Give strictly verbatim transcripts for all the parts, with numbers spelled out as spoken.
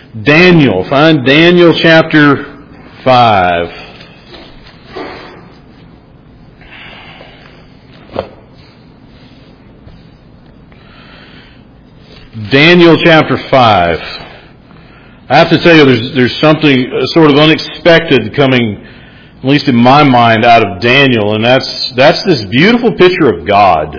Daniel. Find Daniel chapter five. Daniel chapter five. I have to tell you, there's there's something sort of unexpected coming, at least in my mind, out of Daniel, and that's that's this beautiful picture of God.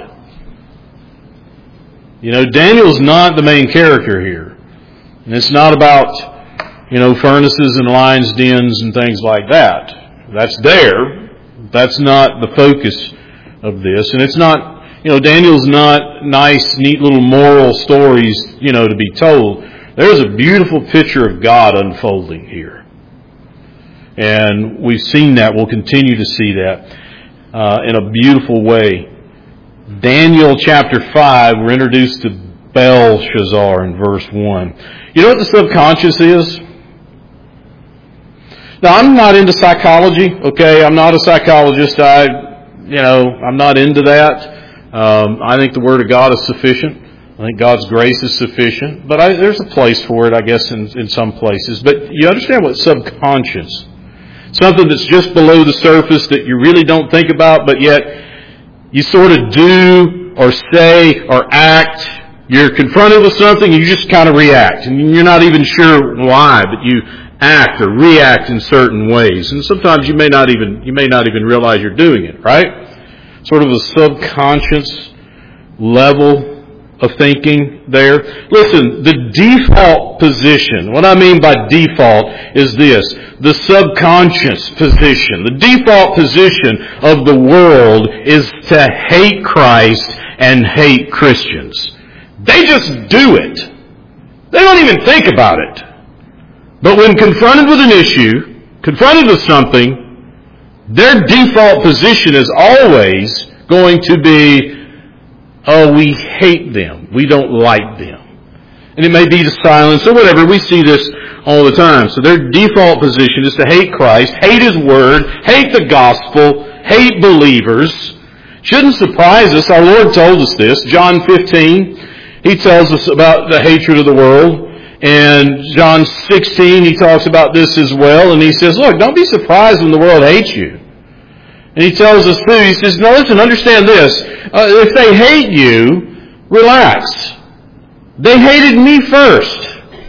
You know, Daniel's not the main character here. And it's not about, you know, furnaces and lions' dens and things like that. That's there. That's not the focus of this. And it's not, you know, Daniel's not nice, neat little moral stories, you know, to be told. There's a beautiful picture of God unfolding here. And we've seen that. We'll continue to see that uh, in a beautiful way. Daniel chapter five, we're introduced to Belshazzar in verse one. You know what the subconscious is? Now, I'm not into psychology, okay? I'm not a psychologist. I, you know, I'm not into that. Um, I think the Word of God is sufficient. I think God's grace is sufficient. But I, there's a place for it, I guess, in, in some places. But you understand what subconscious? Something that's just below the surface that you really don't think about, but yet you sort of do or say or act. You're confronted with something, you just kind of react. And you're not even sure why, but you act or react in certain ways. And sometimes you may not even you may not even realize you're doing it, right? Sort of a subconscious level of thinking there. Listen, the default position, what I mean by default is this, the subconscious position. The default position of the world is to hate Christ and hate Christians. They just do it. They don't even think about it. But when confronted with an issue, confronted with something, their default position is always going to be, oh, we hate them. We don't like them. And it may be to silence or whatever. We see this all the time. So their default position is to hate Christ, hate His Word, hate the gospel, hate believers. Shouldn't surprise us. Our Lord told us this. John fifteen, He tells us about the hatred of the world. And John sixteen, He talks about this as well. And He says, look, don't be surprised when the world hates you. And He tells us too, He says, no, listen, understand this. Uh, if they hate you, relax. They hated me first.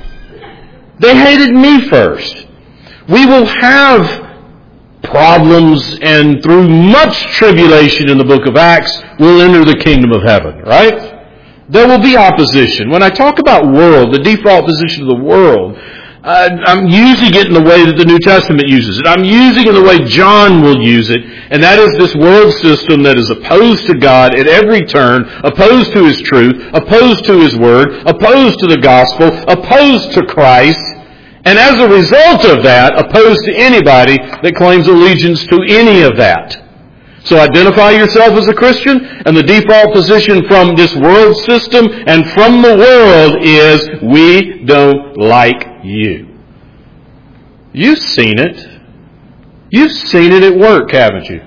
They hated me first. We will have problems, and through much tribulation in the book of Acts, we'll enter the kingdom of heaven, right? There will be opposition. When I talk about world, the default position of the world, uh, I'm using it in the way that the New Testament uses it. I'm using it in the way John will use it. And that is this world system that is opposed to God at every turn, opposed to His truth, opposed to His Word, opposed to the gospel, opposed to Christ. And as a result of that, opposed to anybody that claims allegiance to any of that. So identify yourself as a Christian, and the default position from this world system and from the world is, we don't like you. You've seen it. You've seen it at work, haven't you?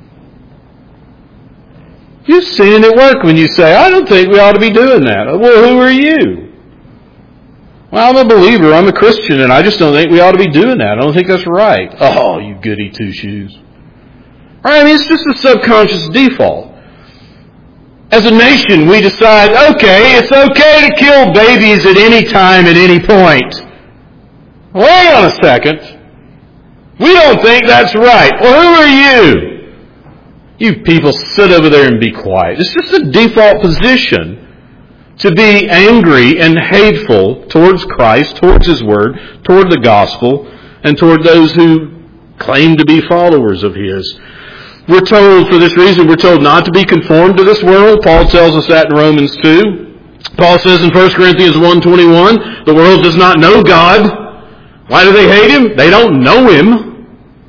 You've seen it at work when you say, I don't think we ought to be doing that. Well, who are you? Well, I'm a believer, I'm a Christian, and I just don't think we ought to be doing that. I don't think that's right. Oh, you goody two-shoes. I mean, it's just a subconscious default. As a nation, we decide, okay, it's okay to kill babies at any time, at any point. Wait on a second. We don't think that's right. Well, who are you? You people sit over there and be quiet. It's just a default position to be angry and hateful towards Christ, towards His Word, toward the gospel, and toward those who claim to be followers of His. We're told, for this reason, we're told not to be conformed to this world. Paul tells us that in Romans two. Paul says in First Corinthians one twenty-one, the world does not know God. Why do they hate Him? They don't know Him.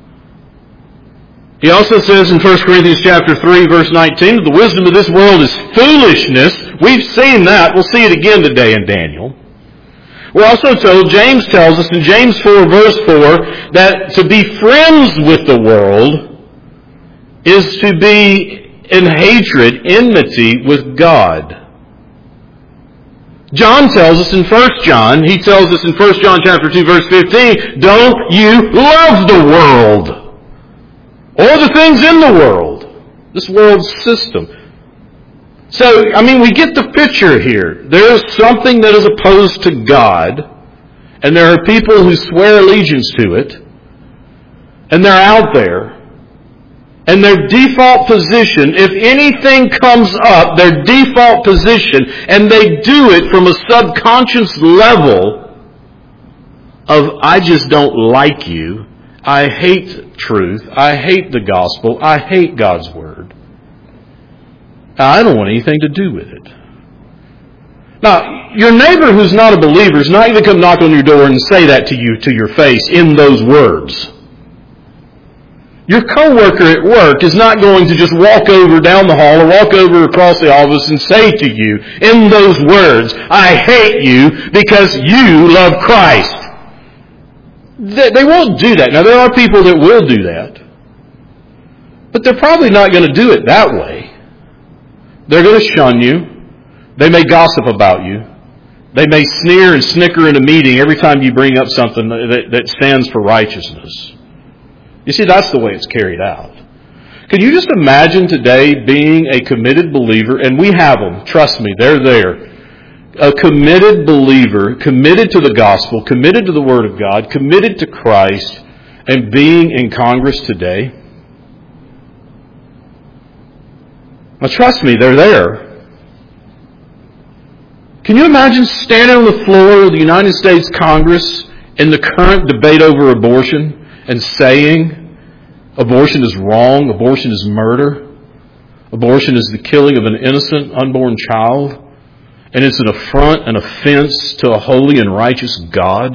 He also says in First Corinthians chapter three, verse nineteen, the wisdom of this world is foolishness. We've seen that. We'll see it again today in Daniel. We're also told, James tells us in James four, verse four, that to be friends with the world is to be in hatred, enmity with God. John tells us in First John, he tells us in First John chapter two, verse fifteen, don't you love the world or the things in the world, this world's system. So, I mean, we get the picture here. There is something that is opposed to God, and there are people who swear allegiance to it, and they're out there. And their default position, if anything comes up, their default position, and they do it from a subconscious level of, I just don't like you, I hate truth, I hate the gospel, I hate God's Word. I don't want anything to do with it. Now, your neighbor who's not a believer is not going to come knock on your door and say that to you to your face in those words. Your coworker at work is not going to just walk over down the hall or walk over across the office and say to you in those words, I hate you because you love Christ. They won't do that. Now, there are people that will do that. But they're probably not going to do it that way. They're going to shun you. They may gossip about you. They may sneer and snicker in a meeting every time you bring up something that, that stands for righteousness. You see, that's the way it's carried out. Can you just imagine today being a committed believer, and we have them, trust me, they're there. A committed believer, committed to the gospel, committed to the Word of God, committed to Christ, and being in Congress today? Now trust me, they're there. Can you imagine standing on the floor of the United States Congress in the current debate over abortion and saying abortion is wrong, abortion is murder, abortion is the killing of an innocent unborn child, and it's an affront, an offense to a holy and righteous God?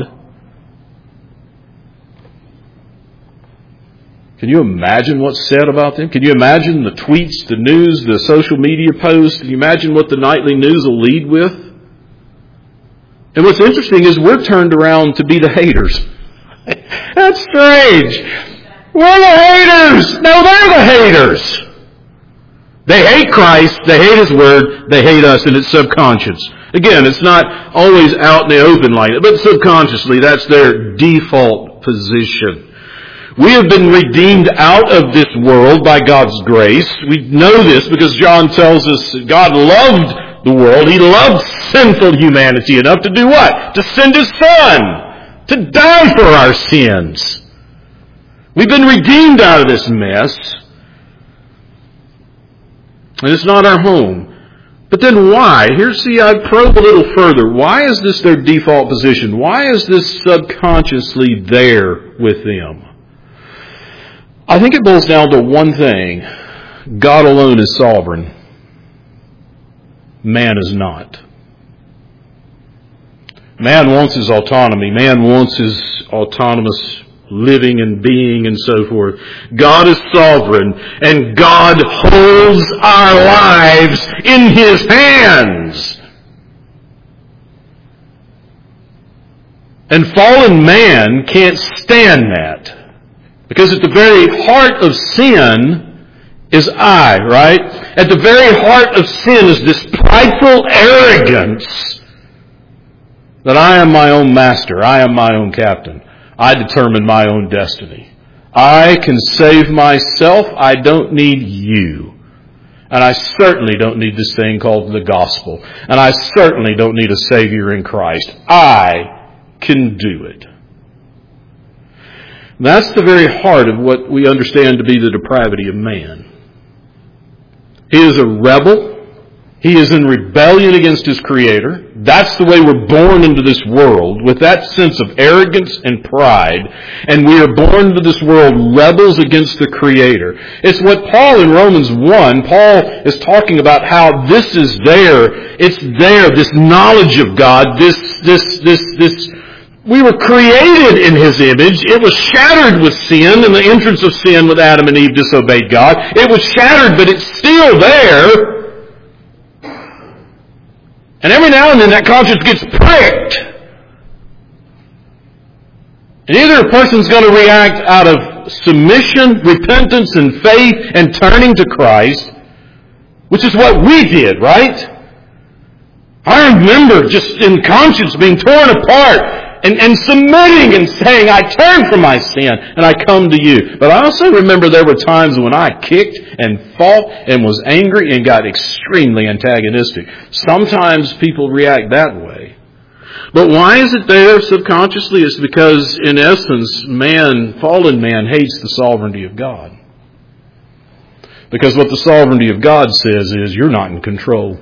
Can you imagine what's said about them? Can you imagine the tweets, the news, the social media posts? Can you imagine what the nightly news will lead with? And what's interesting is we're turned around to be the haters. That's strange. We're the haters. No, they're the haters. They hate Christ. They hate His Word. They hate us, and it's subconscious. Again, it's not always out in the open like that, but subconsciously, that's their default position. We have been redeemed out of this world by God's grace. We know this because John tells us that God loved the world. He loved sinful humanity enough to do what? To send His Son to die for our sins. We've been redeemed out of this mess. And it's not our home. But then why? Here, see, I probe a little further. Why is this their default position? Why is this subconsciously there with them? I think it boils down to one thing. God alone is sovereign. Man is not. Man wants his autonomy. Man wants his autonomous living and being and so forth. God is sovereign, and God holds our lives in His hands. And fallen man can't stand that. Because at the very heart of sin is I, right? At the very heart of sin is this prideful arrogance that I am my own master, I am my own captain. I determine my own destiny. I can save myself. I don't need you. And I certainly don't need this thing called the gospel. And I certainly don't need a Savior in Christ. I can do it. That's the very heart of what we understand to be the depravity of man. He is a rebel. He is in rebellion against his Creator. That's the way we're born into this world, with that sense of arrogance and pride. And we are born into this world rebels against the Creator. It's what Paul in Romans one, Paul is talking about how this is there. It's there, this knowledge of God, this, this, this, this. We were created in His image. It was shattered with sin, and the entrance of sin with Adam and Eve disobeyed God. It was shattered, but it's still there. And every now and then that conscience gets pricked. And either a person's going to react out of submission, repentance, and faith, and turning to Christ, which is what we did, right? I remember just in conscience being torn apart and, and submitting and saying, I turn from my sin and I come to you. But I also remember there were times when I kicked and fought and was angry and got extremely antagonistic. Sometimes people react that way. But why is it there subconsciously? It's because, in essence, man, fallen man, hates the sovereignty of God. Because what the sovereignty of God says is, you're not in control.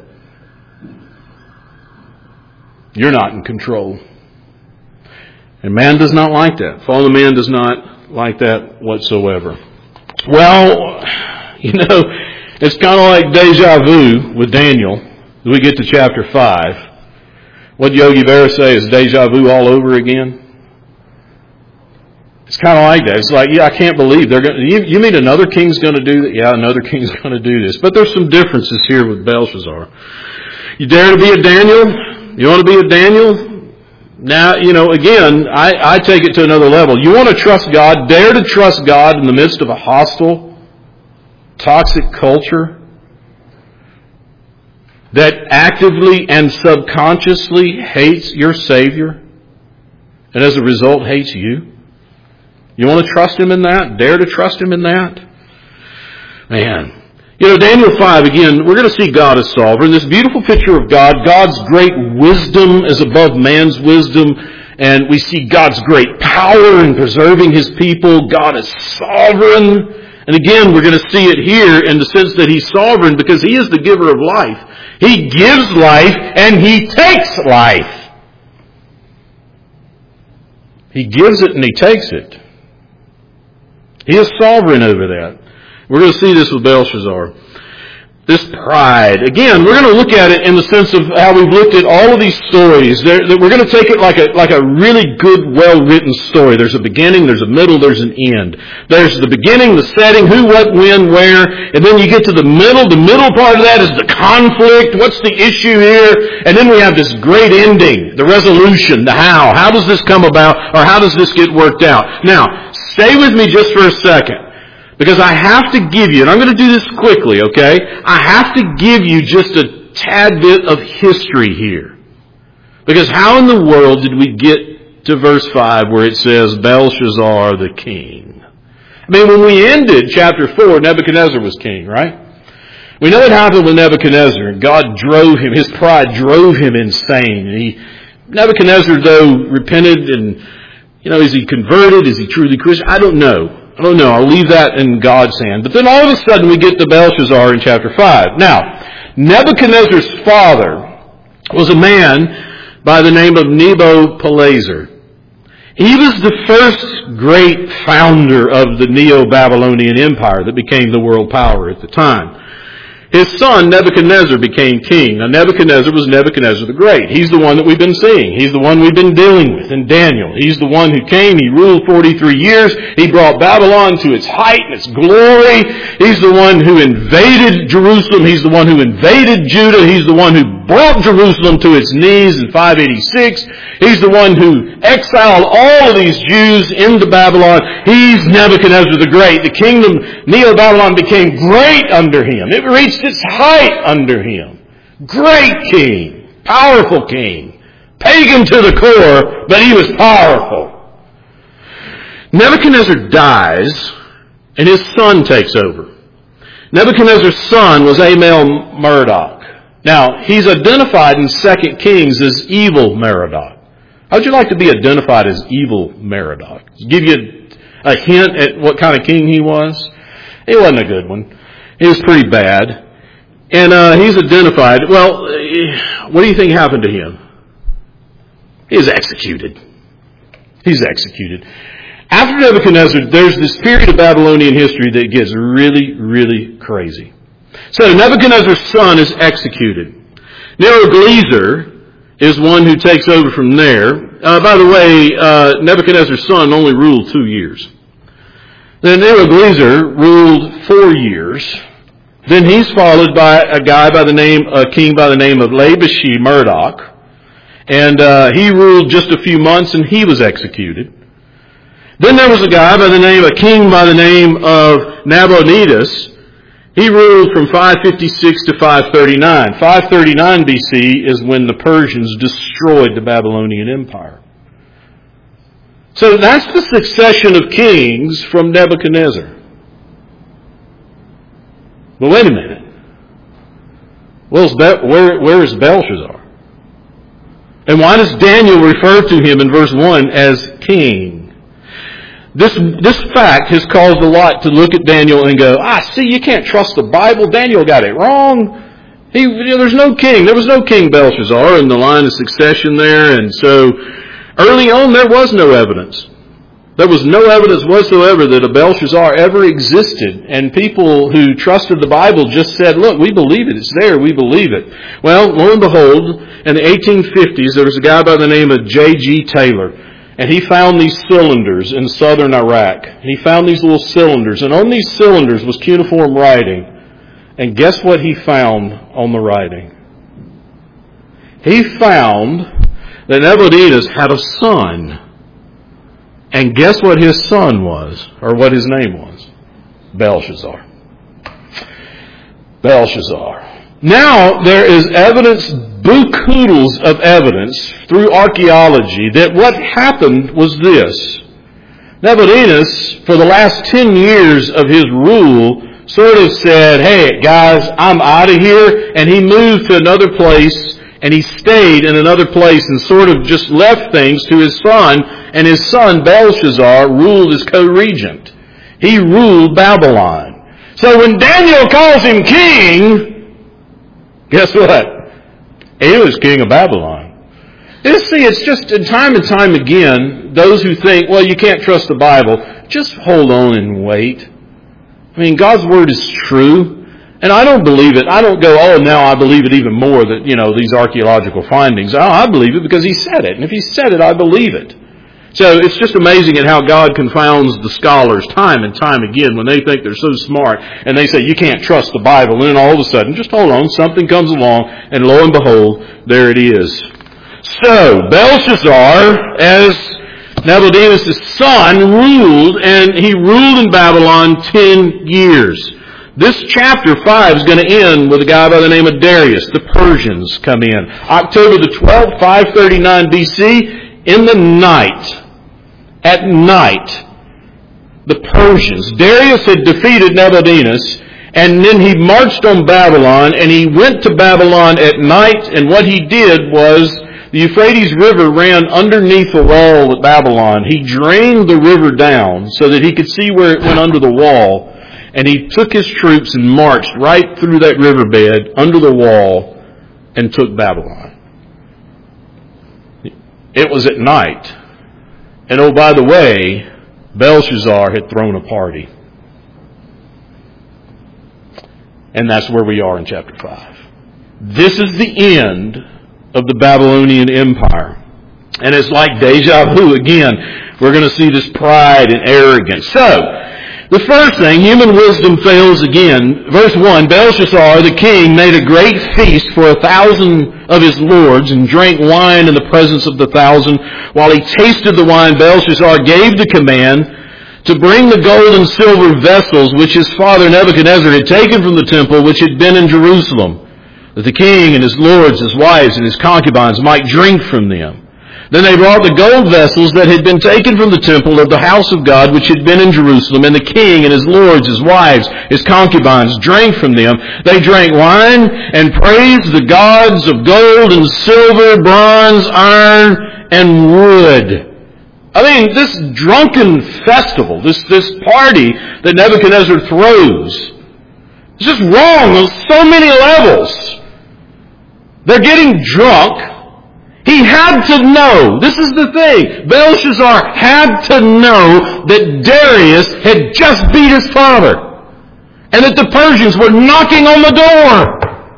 You're not in control. And man does not like that. Fallen man does not like that whatsoever. Well, you know, it's kind of like deja vu with Daniel. We get to chapter five. What Yogi Berra say is deja vu all over again. It's kind of like that. It's like, yeah, I can't believe they're going. You, you mean another king's going to do that? Yeah, another king's going to do this. But there's some differences here with Belshazzar. You dare to be a Daniel? You want to be a Daniel? Now, you know, again, I, I take it to another level. You want to trust God? Dare to trust God in the midst of a hostile, toxic culture that actively and subconsciously hates your Savior and as a result hates you? You want to trust Him in that? Dare to trust Him in that? Man. You know, Daniel five, again, we're going to see God as sovereign. This beautiful picture of God, God's great wisdom is above man's wisdom. And we see God's great power in preserving His people. God is sovereign. And again, we're going to see it here in the sense that He's sovereign because He is the giver of life. He gives life and He takes life. He gives it and He takes it. He is sovereign over that. We're going to see this with Belshazzar. This pride. Again, we're going to look at it in the sense of how we've looked at all of these stories. They're, we're going to take it like a, like a really good, well-written story. There's a beginning, there's a middle, there's an end. There's the beginning, the setting, who, what, when, where, and then you get to the middle. The middle part of that is the conflict. What's the issue here? And then we have this great ending, the resolution, the how. How does this come about, or how does this get worked out? Now, stay with me just for a second. Because I have to give you, and I'm going to do this quickly, okay? I have to give you just a tad bit of history here. Because how in the world did we get to verse five where it says, Belshazzar the king? I mean, when we ended chapter four, Nebuchadnezzar was king, right? We know what happened with Nebuchadnezzar. God drove him, his pride drove him insane. And he, Nebuchadnezzar, though, repented and, you know, is he converted? Is he truly Christian? I don't know. I don't know. I'll leave that in God's hand. But then all of a sudden we get to Belshazzar in chapter five. Now, Nebuchadnezzar's father was a man by the name of Nebuchadnezzar. He was the first great founder of the Neo-Babylonian Empire that became the world power at the time. His son, Nebuchadnezzar, became king. Now, Nebuchadnezzar was Nebuchadnezzar the Great. He's the one that we've been seeing. He's the one we've been dealing with in Daniel. He's the one who came. He ruled forty-three years. He brought Babylon to its height and its glory. He's the one who invaded Jerusalem. He's the one who invaded Judah. He's the one who brought Jerusalem to its knees in five eighty-six. He's the one who exiled all of these Jews into Babylon. He's Nebuchadnezzar the Great. The kingdom, Neo-Babylon, became great under him. It reached its height under him. Great king. Powerful king. Pagan to the core, but he was powerful. Nebuchadnezzar dies, and his son takes over. Nebuchadnezzar's son was Amel Merodach. Now, he's identified in Second Kings as evil Merodach. How would you like to be identified as evil Merodach? Give you a hint at what kind of king he was? He wasn't a good one. He was pretty bad. And uh, he's identified. Well, what do you think happened to him? He was executed. He's executed. After Nebuchadnezzar, there's this period of Babylonian history that gets really, really crazy. So Nebuchadnezzar's son is executed. Nero-Glezer is one who takes over from there. Uh, by the way, uh, Nebuchadnezzar's son only ruled two years. Then Nero-Glezer ruled four years. Then he's followed by a guy by the name, a king by the name of Labishi-Marduk. And uh, he ruled just a few months and he was executed. Then there was a guy by the name, a king by the name of Nabonidus. He ruled from five fifty-six to five thirty-nine. five thirty-nine B C is when the Persians destroyed the Babylonian Empire. So that's the succession of kings from Nebuchadnezzar. But wait a minute. Well, where, where is Belshazzar? And why does Daniel refer to him in verse one as king? This, this fact has caused a lot to look at Daniel and go, ah, see, you can't trust the Bible. Daniel got it wrong. He, you know, there's no king. There was no King Belshazzar in the line of succession there. And so early on there was no evidence. There was no evidence whatsoever that a Belshazzar ever existed. And people who trusted the Bible just said, look, we believe it. It's there. We believe it. Well, lo and behold, in the eighteen fifties, there was a guy by the name of J G Taylor. And he found these cylinders in southern Iraq. And he found these little cylinders. And on these cylinders was cuneiform writing. And guess what he found on the writing? He found that Nebuchadnezzar had a son. And guess what his son was? Or what his name was? Belshazzar. Belshazzar. Now there is evidence, buku-doodles of evidence through archaeology that what happened was this. Nebuchadnezzar, for the last ten years of his rule, sort of said, hey guys, I'm out of here. And he moved to another place and he stayed in another place and sort of just left things to his son. And his son Belshazzar ruled as co-regent. He ruled Babylon. So when Daniel calls him king, guess what? He was king of Babylon. You see, it's just time and time again, those who think, well, you can't trust the Bible, just hold on and wait. I mean, God's Word is true. And I don't believe it. I don't go, oh, now I believe it even more that, you know, these archaeological findings. Oh, I believe it because He said it. And if He said it, I believe it. So it's just amazing at how God confounds the scholars time and time again when they think they're so smart and they say you can't trust the Bible, and then all of a sudden, just hold on, something comes along and lo and behold, there it is. So Belshazzar, as Nebuchadnezzar's son, ruled, and he ruled in Babylon ten years. This chapter five is going to end with a guy by the name of Darius. The Persians come in. October the twelfth, five thirty-nine B C, in the night. At night, the Persians. Darius had defeated Nebuchadnezzar, and then he marched on Babylon, and he went to Babylon at night, and what he did was, the Euphrates River ran underneath the wall at Babylon. He drained the river down so that he could see where it went under the wall, and he took his troops and marched right through that riverbed, under the wall, and took Babylon. It was at night. And oh, by the way, Belshazzar had thrown a party. And that's where we are in chapter five. This is the end of the Babylonian Empire. And it's like deja vu again. We're going to see this pride and arrogance. So, the first thing, human wisdom fails again. Verse one, Belshazzar, the king, made a great feast for a thousand of his lords and drank wine in the presence of the thousand. While he tasted the wine, Belshazzar gave the command to bring the gold and silver vessels which his father Nebuchadnezzar had taken from the temple which had been in Jerusalem, that the king and his lords, his wives, and his concubines might drink from them. Then they brought the gold vessels that had been taken from the temple of the house of God, which had been in Jerusalem, and the king and his lords, his wives, his concubines drank from them. They drank wine and praised the gods of gold and silver, bronze, iron, and wood. I mean, this drunken festival, this, this party that Nebuchadnezzar throws, is just wrong on so many levels. They're getting drunk. He had to know, this is the thing, Belshazzar had to know that Darius had just beat his father and that the Persians were knocking on the door.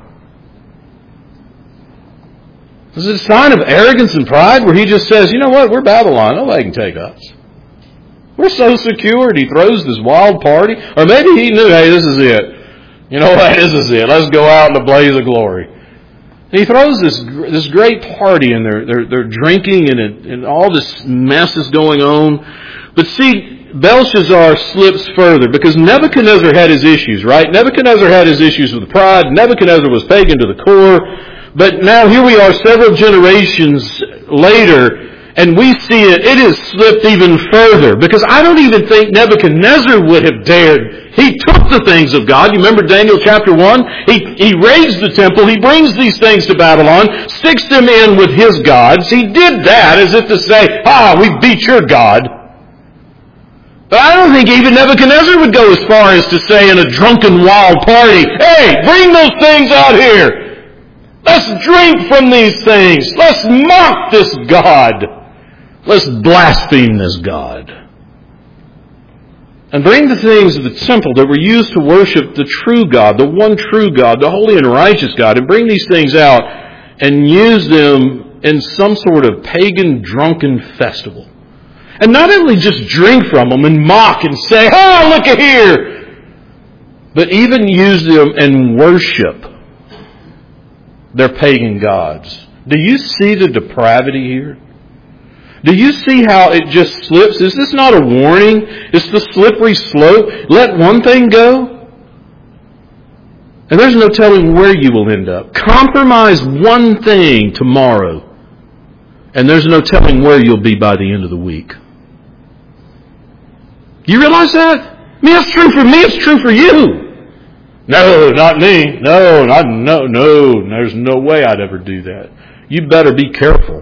Is it a sign of arrogance and pride where he just says, you know what, we're Babylon, nobody can take us. We're so secure, and he throws this wild party. Or maybe he knew, hey, this is it. You know what, this is it. Let's go out in a blaze of glory. And he throws this this great party, and they're they're, they're drinking, and, it, and all this mess is going on. But see, Belshazzar slips further because Nebuchadnezzar had his issues, right? Nebuchadnezzar had his issues with pride. Nebuchadnezzar was pagan to the core. But now here we are several generations later, and we see it, it has slipped even further. Because I don't even think Nebuchadnezzar would have dared. He took the things of God. You remember Daniel chapter one? He, he raised the temple. He brings these things to Babylon, sticks them in with his gods. He did that as if to say, ah, we beat your God. But I don't think even Nebuchadnezzar would go as far as to say in a drunken wild party, hey, bring those things out here. Let's drink from these things. Let's mock this God. Let's blaspheme this God. And bring the things of the temple that were used to worship the true God, the one true God, the holy and righteous God, and bring these things out and use them in some sort of pagan drunken festival. And not only just drink from them and mock and say, oh, look at here, but even use them and worship their pagan gods. Do you see the depravity here? Do you see how it just slips? Is this not a warning? It's the slippery slope. Let one thing go, and there's no telling where you will end up. Compromise one thing tomorrow, and there's no telling where you'll be by the end of the week. You realize that? I mean, that's true for me. It's true for you. No, not me. No, not, no, no. There's no way I'd ever do that. You better be careful.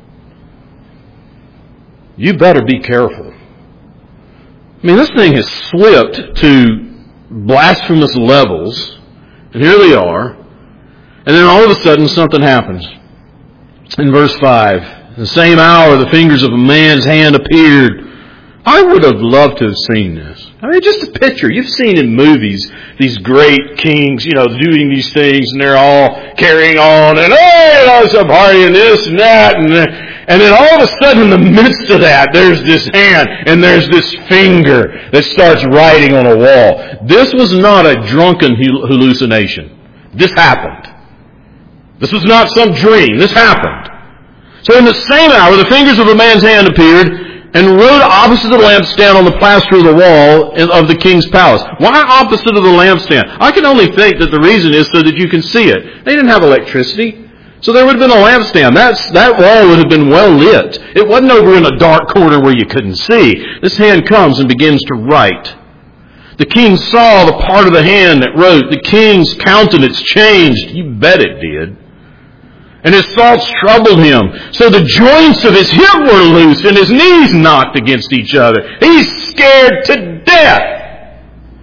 You better be careful. I mean, this thing has slipped to blasphemous levels. And here they are. And then all of a sudden something happens. In verse five, in the same hour the fingers of a man's hand appeared. I would have loved to have seen this. I mean, just a picture. You've seen in movies these great kings, you know, doing these things, and they're all carrying on, and oh, you know, some party and this and that, and and then all of a sudden, in the midst of that, there's this hand and there's this finger that starts writing on a wall. This was not a drunken hallucination. This happened. This was not some dream. This happened. So in the same hour, the fingers of a man's hand appeared and wrote opposite the lampstand on the plaster of the wall of the king's palace. Why opposite of the lampstand? I can only think that the reason is so that you can see it. They didn't have electricity, so there would have been a lampstand. That's, that wall would have been well lit. It wasn't over in a dark corner where you couldn't see. This hand comes and begins to write. The king saw the part of the hand that wrote. The king's countenance changed. You bet it did. And his thoughts troubled him. So the joints of his hip were loose and his knees knocked against each other. He's scared to death.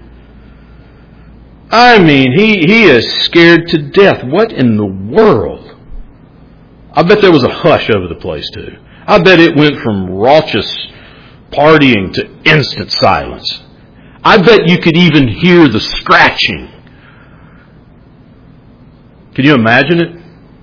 I mean, he, he is scared to death. What in the world? I bet there was a hush over the place too. I bet it went from raucous partying to instant silence. I bet you could even hear the scratching. Can you imagine it?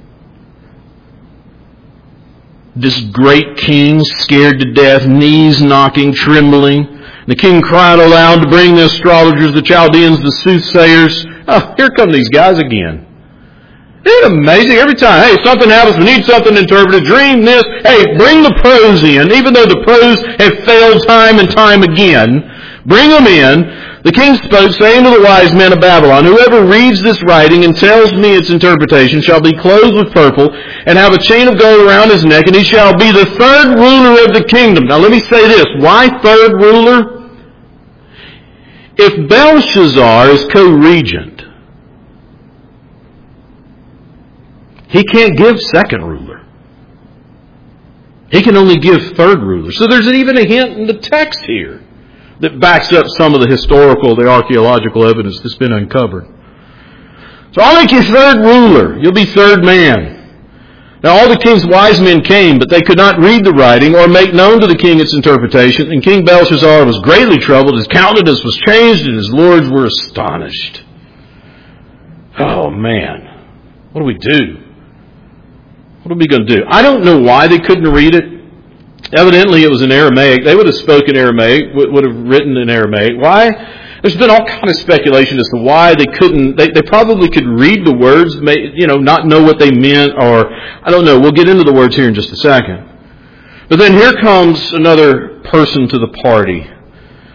This great king, scared to death, knees knocking, trembling. The king cried aloud to bring the astrologers, the Chaldeans, the soothsayers. Oh, here come these guys again. Isn't it amazing? Every time, hey, something happens, we need something interpreted, dream this. Hey, bring the pros in, even though the pros have failed time and time again. Bring them in. The king spoke, saying to the wise men of Babylon, whoever reads this writing and tells me its interpretation shall be clothed with purple and have a chain of gold around his neck, and he shall be the third ruler of the kingdom. Now let me say this. Why third ruler? If Belshazzar is co-regent, he can't give second ruler. He can only give third ruler. So there's even a hint in the text here that backs up some of the historical, the archaeological evidence that's been uncovered. So I'll make you third ruler. You'll be third man. Now all the king's wise men came, but they could not read the writing or make known to the king its interpretation. And King Belshazzar was greatly troubled. His countenance was changed, and his lords were astonished. Oh man, what do we do? What are we going to do? I don't know why they couldn't read it. Evidently, it was in Aramaic. They would have spoken Aramaic, would have written in Aramaic. Why? There's been all kind of speculation as to why they couldn't. They, they probably could read the words, you know, not know what they meant, or I don't know. We'll get into the words here in just a second. But then here comes another person to the party.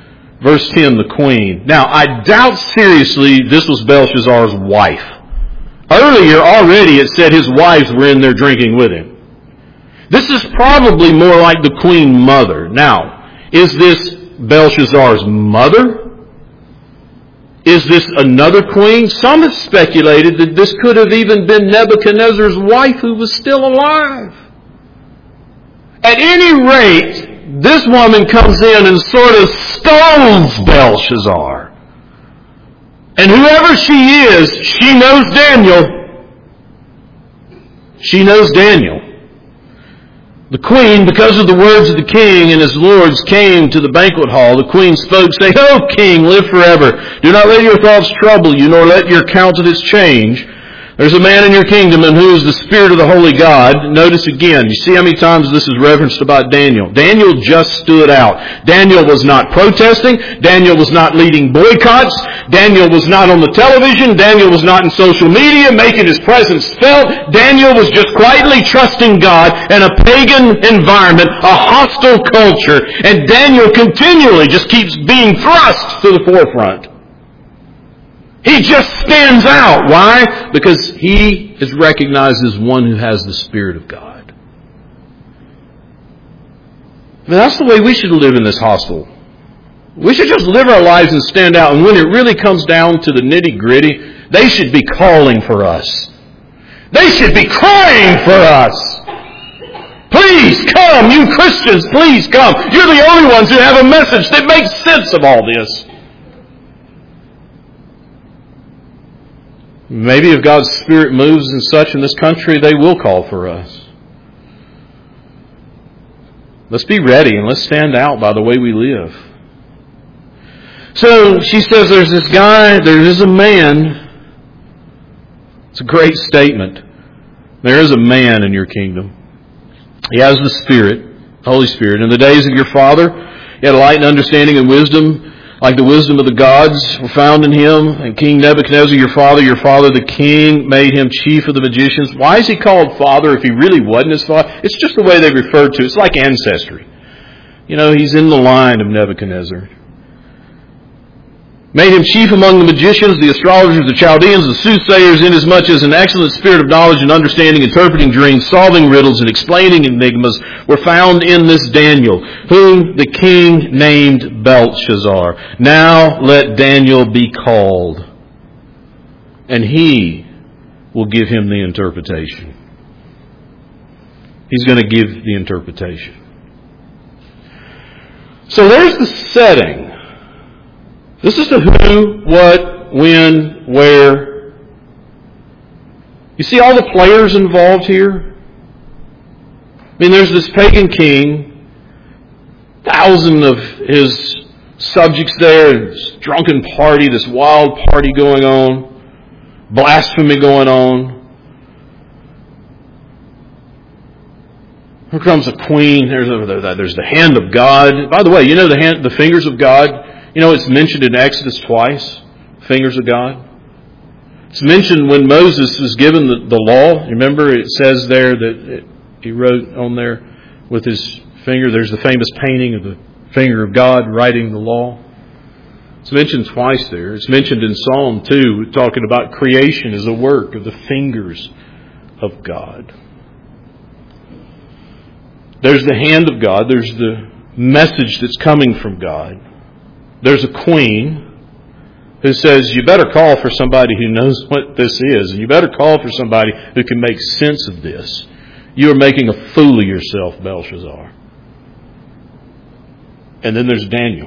Verse ten, the queen. Now, I doubt seriously this was Belshazzar's wife. Earlier, already, it said his wives were in there drinking with him. This is probably more like the queen mother. Now, is this Belshazzar's mother? Is this another queen? Some have speculated that this could have even been Nebuchadnezzar's wife who was still alive. At any rate, this woman comes in and sort of scolds Belshazzar. And whoever she is, she knows Daniel. She knows Daniel. The queen, because of the words of the king and his lords, came to the banquet hall. The queen spoke, saying, O king, live forever. Do not let your thoughts trouble you, nor let your countenance change. There's a man in your kingdom in who is the Spirit of the Holy God. Notice again, you see how many times this is referenced about Daniel. Daniel just stood out. Daniel was not protesting. Daniel was not leading boycotts. Daniel was not on the television. Daniel was not in social media making his presence felt. Daniel was just quietly trusting God in a pagan environment, a hostile culture. And Daniel continually just keeps being thrust to the forefront. He just stands out. Why? Because he is recognized as one who has the Spirit of God. I mean, that's the way we should live in this hostel. We should just live our lives and stand out. And when it really comes down to the nitty-gritty, they should be calling for us. They should be crying for us. Please come, you Christians, please come. You're the only ones who have a message that makes sense of all this. Maybe if God's Spirit moves and such in this country, they will call for us. Let's be ready and let's stand out by the way we live. So she says there's this guy, there is a man. It's a great statement. There is a man in your kingdom. He has the Spirit, Holy Spirit. In the days of your father, he had light and understanding and wisdom, like the wisdom of the gods were found in him. And King Nebuchadnezzar, your father, your father, the king, made him chief of the magicians. Why is he called father if he really wasn't his father? It's just the way they refer to it. It's like ancestry. You know, he's in the line of Nebuchadnezzar. Made him chief among the magicians, the astrologers, the Chaldeans, the soothsayers, inasmuch as an excellent spirit of knowledge and understanding, interpreting dreams, solving riddles, and explaining enigmas were found in this Daniel, whom the king named Belshazzar. Now let Daniel be called, and he will give him the interpretation. He's going to give the interpretation. So there's the setting. This is the who, what, when, where. You see all the players involved here? I mean, there's this pagan king, thousand of his subjects there, this drunken party, this wild party going on, blasphemy going on. Here comes a queen. There's, a, there's the hand of God. By the way, you know the hand, the fingers of God? You know, it's mentioned in Exodus twice, fingers of God. It's mentioned when Moses was given the, the law. Remember, it says there that it, he wrote on there with his finger. There's the famous painting of the finger of God writing the law. It's mentioned twice there. It's mentioned in Psalm two, talking about creation as a work of the fingers of God. There's the hand of God. There's the message that's coming from God. There's a queen who says, you better call for somebody who knows what this is, and you better call for somebody who can make sense of this. You are making a fool of yourself, Belshazzar. And then there's Daniel.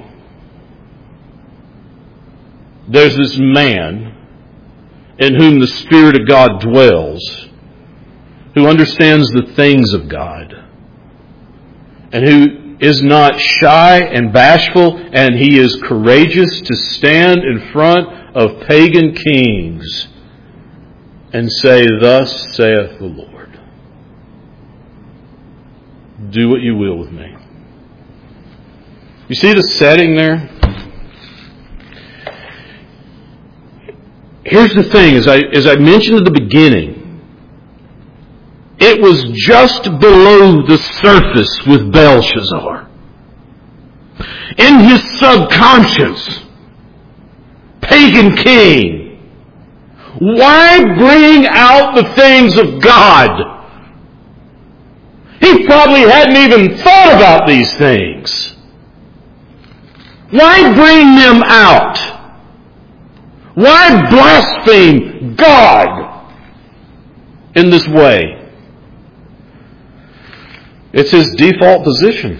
There's this man in whom the Spirit of God dwells, who understands the things of God, and who is not shy and bashful, and he is courageous to stand in front of pagan kings and say, thus saith the Lord. Do what you will with me. You see the setting there? Here's the thing, as I, as I mentioned at the beginning, it was just below the surface with Belshazzar. in his subconscious, pagan king, why bring out the things of God? He probably hadn't even thought about these things. Why bring them out? Why blaspheme God in this way? It's his default position.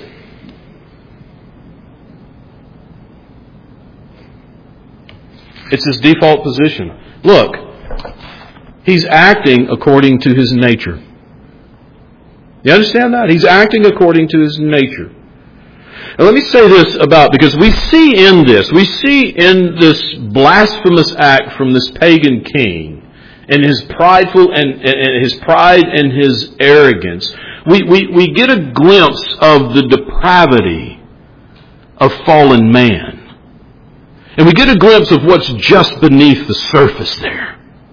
It's his default position. Look, he's acting according to his nature. You understand that? He's acting according to his nature. And let me say this about, because we see in this, we see in this blasphemous act from this pagan king, and his prideful and, and his pride and his arrogance, we, we, we get a glimpse of the depravity of fallen man. And we get a glimpse of what's just beneath the surface there.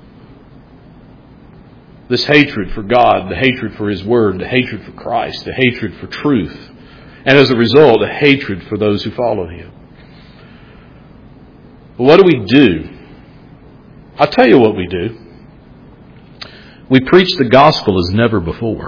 This hatred for God, the hatred for His Word, the hatred for Christ, the hatred for truth. And as a result, a hatred for those who follow Him. But what do we do? I'll tell you what we do. We preach the gospel as never before.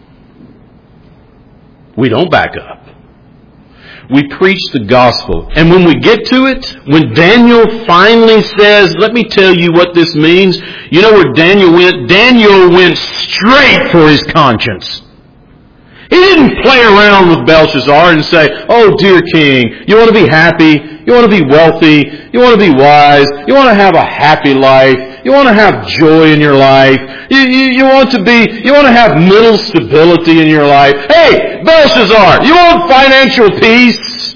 We don't back up. We preach the gospel. And when we get to it, when Daniel finally says, let me tell you what this means, you know where Daniel went? Daniel went straight for his conscience. He didn't play around with Belshazzar and say, oh dear king, you want to be happy, you want to be wealthy, you want to be wise, you want to have a happy life, you want to have joy in your life, you, you, you want to be, you want to have mental stability in your life. Hey, Belshazzar, you want financial peace?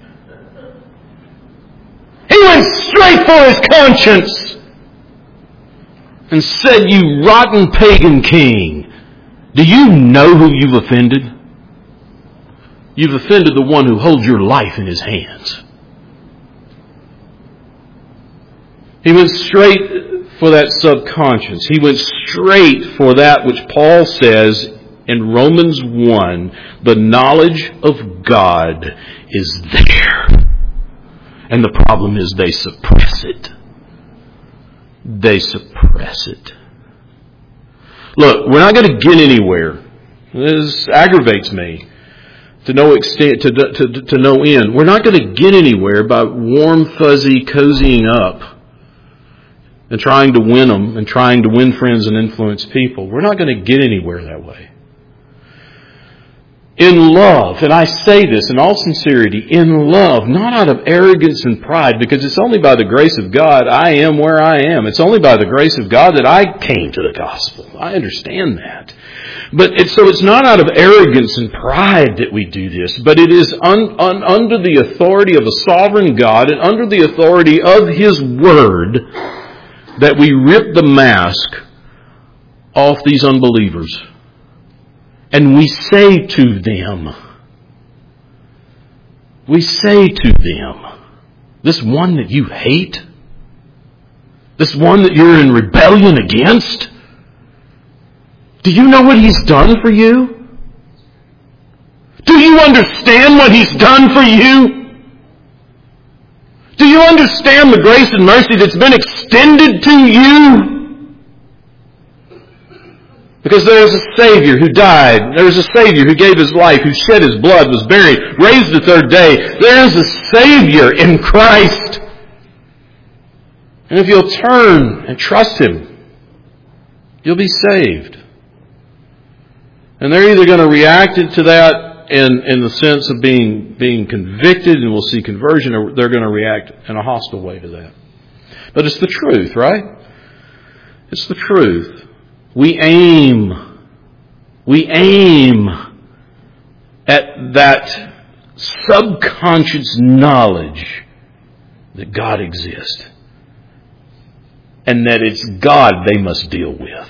He went straight for his conscience and said, you rotten pagan king, do you know who you've offended? You've offended the one who holds your life in his hands. He went straight for that subconscious. He went straight for that which Paul says in Romans one, the knowledge of God is there. And the problem is they suppress it. They suppress it. Look, we're not going to get anywhere. This aggravates me to no extent, to, to, to no end. We're not going to get anywhere by warm, fuzzy, cozying up and trying to win them and trying to win friends and influence people. We're not going to get anywhere that way. In love, and I say this in all sincerity, in love, not out of arrogance and pride, because it's only by the grace of God I am where I am. It's only by the grace of God that I came to the gospel. I understand that. But it's, so it's not out of arrogance and pride that we do this, but it is un, un, under the authority of a sovereign God and under the authority of His Word that we rip the mask off these unbelievers. And we say to them, we say to them, this one that you hate, this one that you're in rebellion against, do you know what He's done for you? Do you understand what He's done for you? Do you understand the grace and mercy that's been extended to you? Because there is a Savior who died. There is a Savior who gave His life, who shed His blood, was buried, raised the third day. There is a Savior in Christ. And if you'll turn and trust Him, you'll be saved. And they're either going to react to that in, in the sense of being, being convicted and will see conversion, or they're going to react in a hostile way to that. But it's the truth, right? It's the truth. We aim, we aim at that subconscious knowledge that God exists and that it's God they must deal with.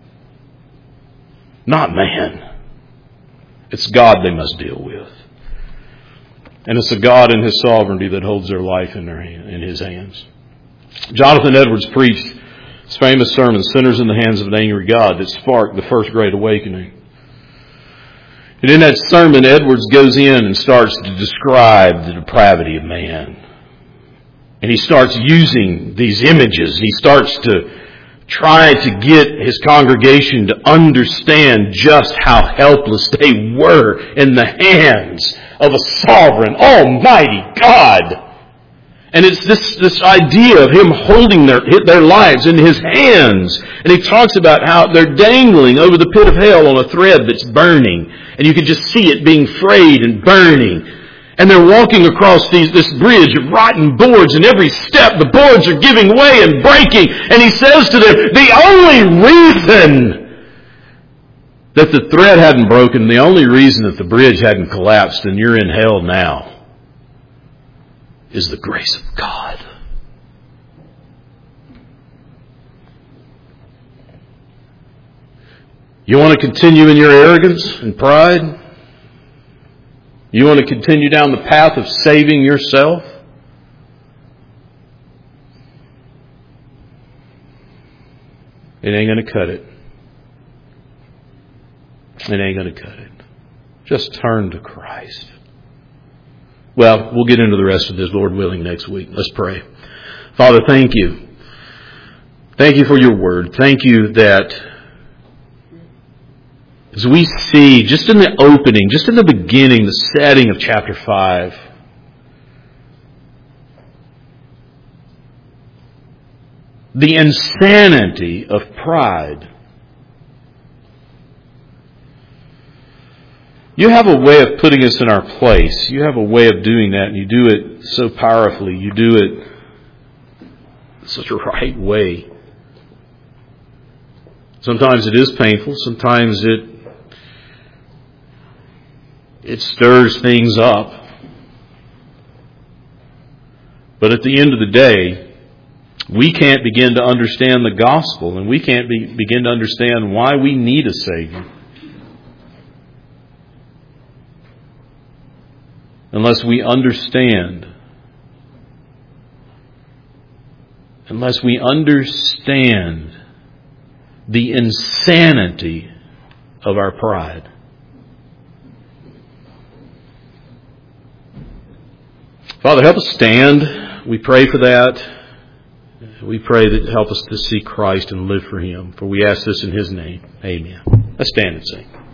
Not man. It's God they must deal with. And it's a God in His sovereignty that holds their life in their hand, in His hands. Jonathan Edwards preached his famous sermon, Sinners in the Hands of an Angry God, that sparked the first Great Awakening. And in that sermon, Edwards goes in and starts to describe the depravity of man. And he starts using these images. He starts to try to get his congregation to understand just how helpless they were in the hands of a sovereign, almighty God. And it's this, this idea of Him holding their, their lives in His hands. And he talks about how they're dangling over the pit of hell on a thread that's burning. And you can just see it being frayed and burning. And they're walking across these, this bridge of rotten boards, and every step the boards are giving way and breaking. And He says to them, the only reason that the thread hadn't broken, the only reason that the bridge hadn't collapsed and you're in hell now, is the grace of God. You want to continue in your arrogance and pride? You want to continue down the path of saving yourself? It ain't going to cut it. It ain't going to cut it. Just turn to Christ. Well, we'll get into the rest of this, Lord willing, next week. Let's pray. Father, thank you. Thank you for your word. Thank you that as we see, just in the opening, just in the beginning, the setting of chapter five, the insanity of pride. You have a way of putting us in our place. You have a way of doing that, and you do it so powerfully. You do it in such a right way. Sometimes it is painful. Sometimes it it stirs things up. But at the end of the day, we can't begin to understand the gospel, and we can't be, begin to understand why we need a Savior unless we understand, unless we understand the insanity of our pride. Father, help us stand. We pray for that. We pray that help us to see Christ and live for Him. For we ask this in His name. Amen. Let's stand and sing.